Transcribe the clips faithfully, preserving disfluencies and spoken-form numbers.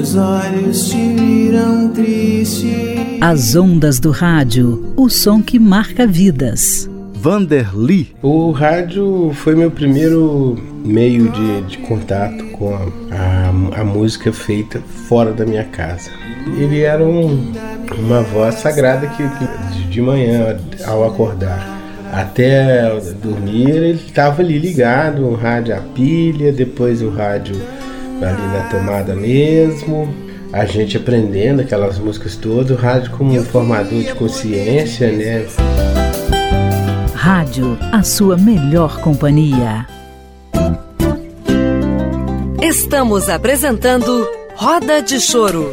meus olhos te viram triste. As ondas do rádio, o som que marca vidas. Vanderly. O rádio foi meu primeiro meio de, de contato com a, a, a música feita fora da minha casa. Ele era um, uma voz sagrada que, que de manhã, ao acordar até dormir, ele estava ali ligado, o rádio a pilha, depois o rádio ali na tomada mesmo, a gente aprendendo aquelas músicas todas, o rádio como um formador de consciência, né? Rádio, a sua melhor companhia. Estamos apresentando Roda de Choro.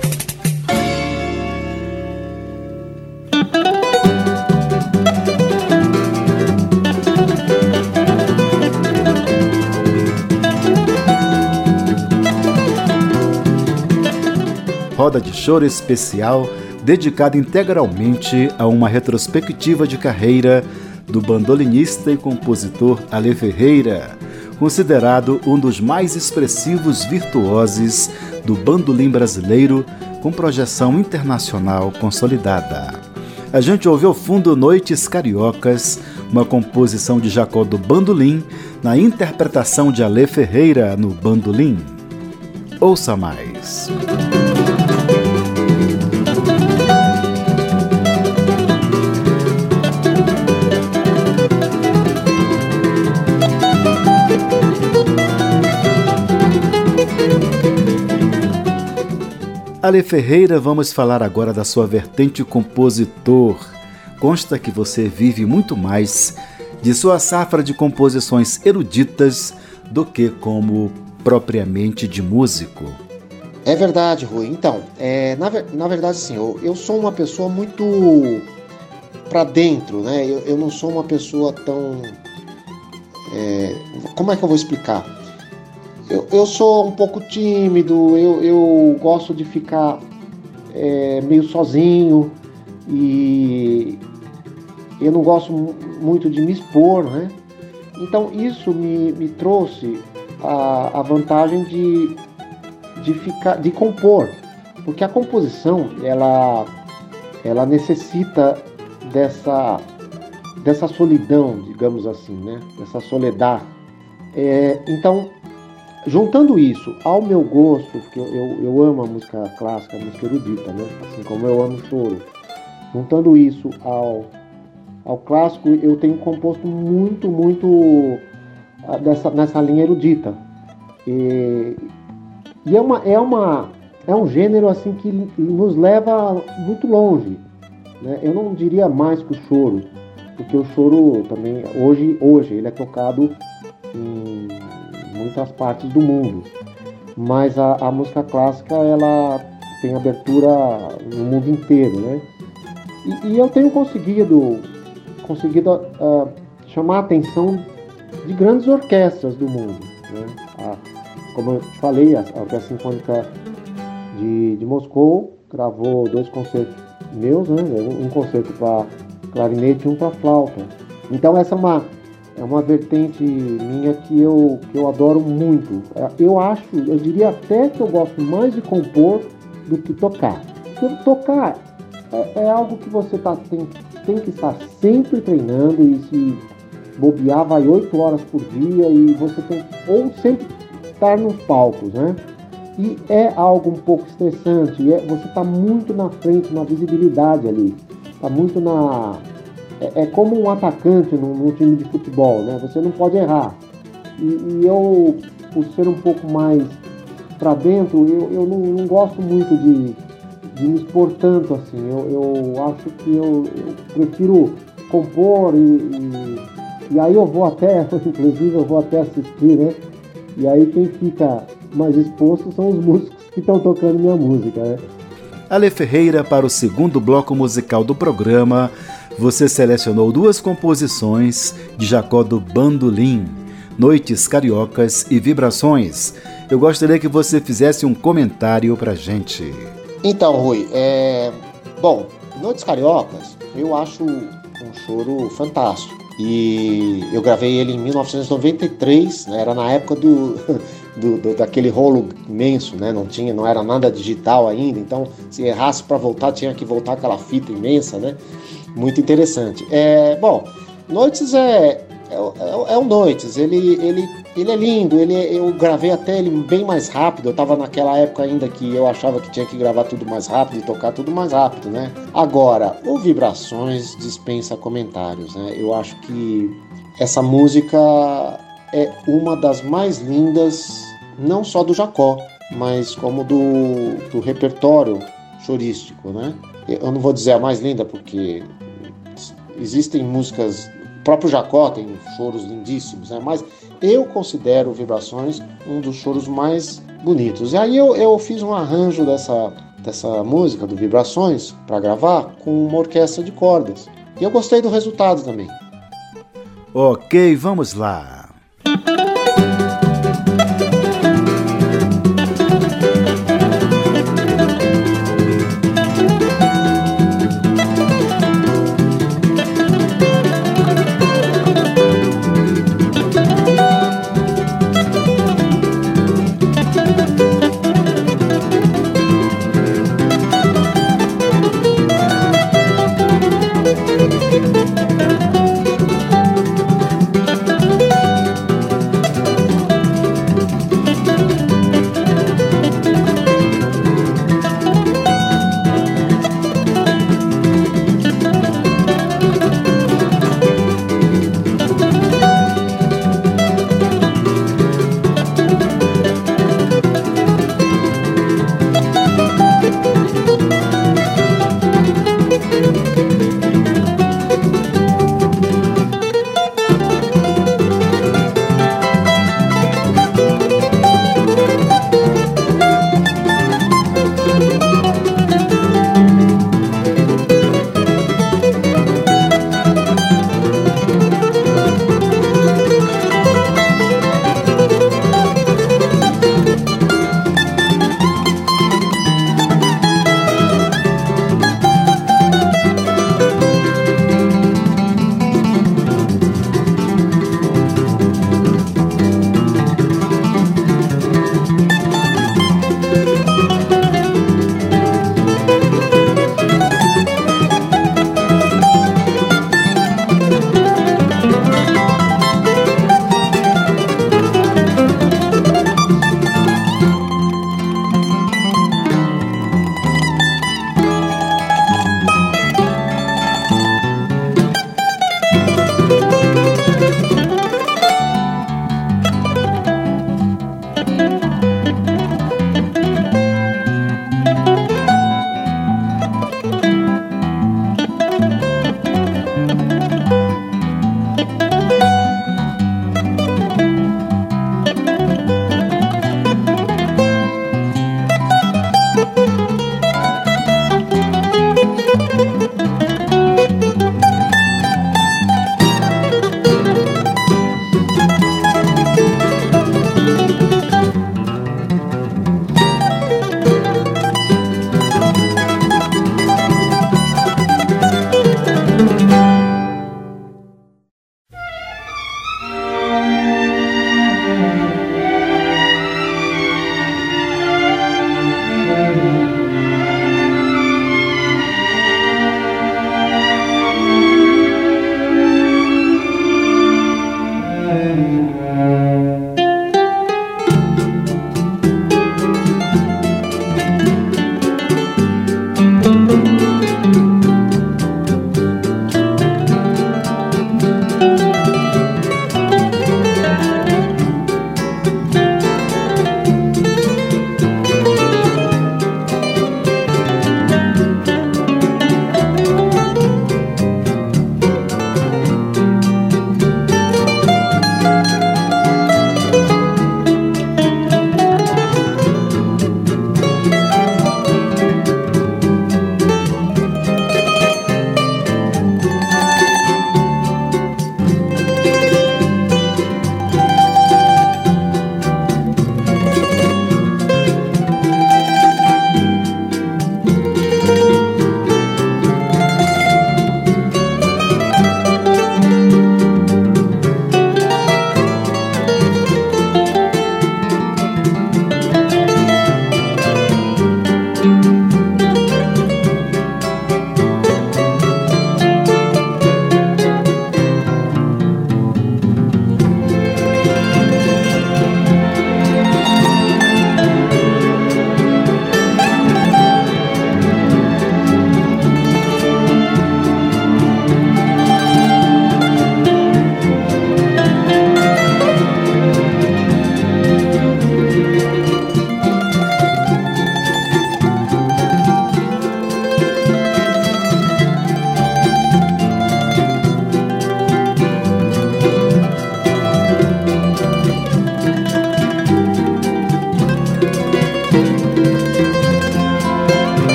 Roda de Choro especial dedicada integralmente a uma retrospectiva de carreira do bandolinista e compositor Ale Ferreira, considerado um dos mais expressivos virtuosos do bandolim brasileiro, com projeção internacional consolidada. A gente ouviu ao fundo Noites Cariocas, uma composição de Jacó do Bandolim, na interpretação de Ale Ferreira no bandolim. Ouça mais. Ale Ferreira, vamos falar agora da sua vertente compositor. Consta que você vive muito mais de sua safra de composições eruditas do que como propriamente de músico. É verdade, Rui. Então, é, na, na verdade, sim, eu, eu sou uma pessoa muito pra dentro, né? Eu, eu não sou uma pessoa tão... É, como é que eu vou explicar? Eu, eu sou um pouco tímido, eu, eu gosto de ficar é, meio sozinho e eu não gosto muito de me expor, né? Então isso me, me trouxe a, a vantagem de, de, ficar, de compor, porque a composição ela, ela necessita dessa, dessa solidão, digamos assim, né? Dessa soledade. É, então, juntando isso ao meu gosto, porque eu, eu, eu amo a música clássica, a música erudita, né? Assim como eu amo o choro. Juntando isso ao, ao clássico, eu tenho composto muito, muito dessa, nessa linha erudita. E, e é, uma, é, uma, é um gênero assim que nos leva muito longe, né? Eu não diria mais que o choro, porque o choro também, hoje, hoje ele é tocado em muitas partes do mundo, mas a, a música clássica ela tem abertura no mundo inteiro, né? E, e eu tenho conseguido, conseguido uh, chamar a atenção de grandes orquestras do mundo, né? A, como eu te falei, a, a Orquestra Sinfônica de, de Moscou gravou dois concertos meus, né? Um concerto para clarinete e um para flauta. Então essa é uma É uma vertente minha que eu, que eu adoro muito. Eu acho, eu diria até que eu gosto mais de compor do que tocar. Porque tocar é, é algo que você tá, tem, tem que estar sempre treinando e se bobear vai oito horas por dia e você tem ou sempre estar nos palcos, né? E é algo um pouco estressante, é, você está muito na frente, na visibilidade ali, está muito na... É, é como um atacante num, num time de futebol, né? Você não pode errar. E, e eu, por ser um pouco mais para dentro, eu, eu não, não gosto muito de, de me expor tanto assim. Eu, eu acho que eu, eu prefiro compor e, e, e aí eu vou até, inclusive eu vou até assistir, né? E aí quem fica mais exposto são os músicos que estão tocando minha música, né? Ale Ferreira, para o segundo bloco musical do programa, você selecionou duas composições de Jacó do Bandolim, Noites Cariocas e Vibrações. Eu gostaria que você fizesse um comentário pra gente. Então, Rui, é... bom, Noites Cariocas, eu acho um choro fantástico. E eu gravei ele em mil novecentos e noventa e três, né? Era na época do, do, do, daquele rolo imenso, né? Não tinha, não era nada digital ainda, então se errasse para voltar tinha que voltar aquela fita imensa, né? Muito interessante. É, bom, Noites é é, é, é o Noites, ele, ele, ele é lindo, ele, eu gravei até ele bem mais rápido, eu estava naquela época ainda que eu achava que tinha que gravar tudo mais rápido e tocar tudo mais rápido, né? Agora, o Vibrações dispensa comentários, né? Eu acho que essa música é uma das mais lindas, não só do Jacó, mas como do, do repertório chorístico, né? Eu não vou dizer a mais linda, porque existem músicas, o próprio Jacó tem choros lindíssimos, né? Mas eu considero Vibrações um dos choros mais bonitos. E aí eu, eu fiz um arranjo dessa, dessa música, do Vibrações, para gravar com uma orquestra de cordas. E eu gostei do resultado também. Ok, vamos lá.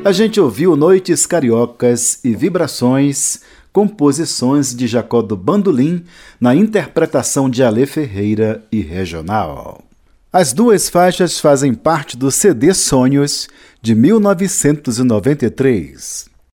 A gente ouviu Noites Cariocas e Vibrações, composições de Jacó do Bandolim, na interpretação de Alê Ferreira e Regional. As duas faixas fazem parte do C D Sonhos, de mil novecentos e noventa e três.